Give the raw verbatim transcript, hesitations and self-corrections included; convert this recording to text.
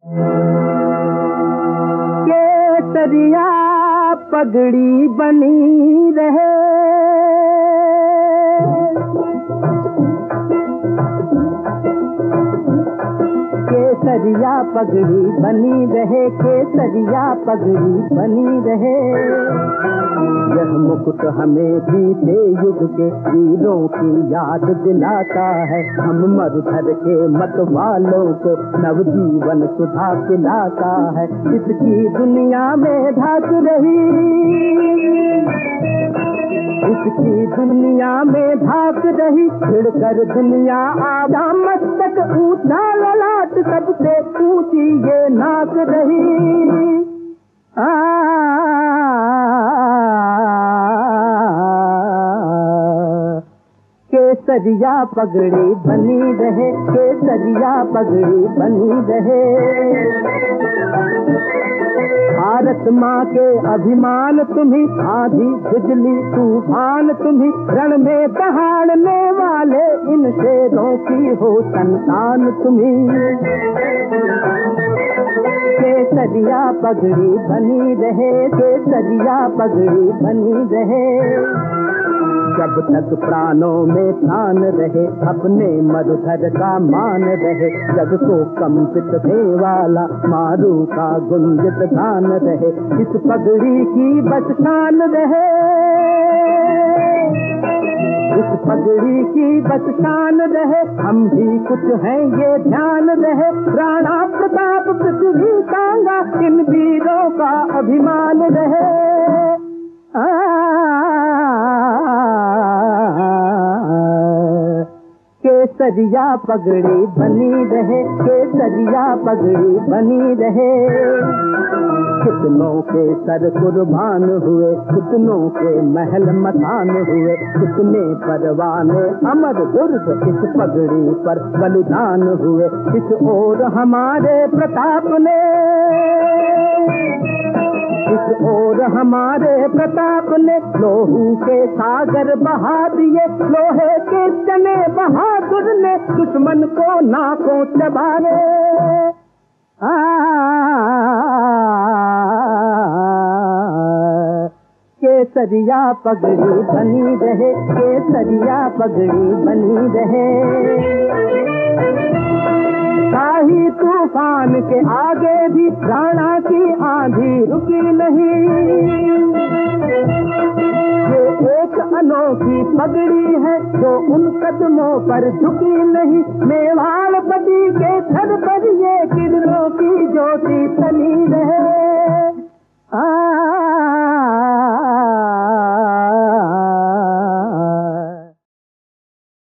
केसरिया पगड़ी बनी रहे, केसरिया पगड़ी बनी रहे, केसरिया पगड़ी बनी रहे। यह मुकुट हमें बीते युग के वीरों की याद दिलाता है, हम मरुधर के मत वालों को नवजीवन सुधा पिलाता है। इसकी दुनिया में भाग रही, इसकी दुनिया में भाग रही, छिड़कर दुनिया आजा मस्तक ऊंचा, ललाट सबसे ऊंची ये नाक रही। आ केसरिया पगड़ी बनी रहे, केसरिया पगड़ी बनी रहे। भारत माँ के अभिमान तुम्ही, आंधी बिजली तूफान तुम्ही, रण में दहाड़ने वाले इन शेरों की हो संतान तुम्ही। केसरिया पगड़ी बनी रहे, केसरिया पगड़ी बनी रहे। जब तक प्राणों में प्राण रहे, अपने मरुधर का मान रहे, जग को कंपित दे वाला मारू का गुंजित गान रहे। इस पगड़ी की बस शान रहे, इस पगड़ी की बस शान रहे। हम भी कुछ हैं ये ध्यान रहे, राणा प्रताप पृथ्वी सांगा इन वीरों का अभिमान रहे। आ केसरिया पगड़ी बनी रहे, केसरिया पगड़ी बनी रहे। कितनों के सर कुर्बान हुए, कितनों के महल मसान हुए, कितने परवाने अमर दुर्ग इस पगड़ी पर बलिदान हुए। इस ओर हमारे प्रताप ने, इस ओर हमारे प्रताप ने लोहू के सागर बहा दिए, लोहे के चने बहादुर ने दुश्मन को नाकों चबाए। आ केसरिया पगड़ी बनी रहे, केसरिया पगड़ी बनी रहे। शाही तूफान के आगे भी राणा की आंधी रुकी नहीं। ये एक अनोखी पगड़ी है जो उन कदमों पर झुकी नहीं। मेवाड़ पति के सर पर ये किरणों की ज्योति तनी